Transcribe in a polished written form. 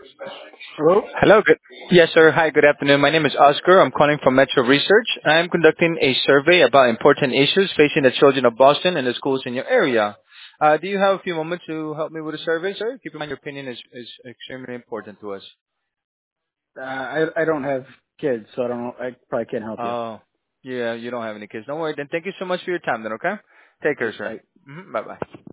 Hello? Hello. Yes, sir. Hi, good afternoon. My name is Oscar. I'm calling from Metro Research. I'm conducting a survey about important issues facing the children of Boston and the schools in your area. Do you have a few moments to help me with the survey, sir? Keep in mind your opinion is extremely important to us. I don't have kids, so I don't know. I probably can't help you. Oh, yeah, you don't have any kids. Don't worry. Then thank you so much for your time then, okay? Take care, Okay, sir. bye. Bye-bye.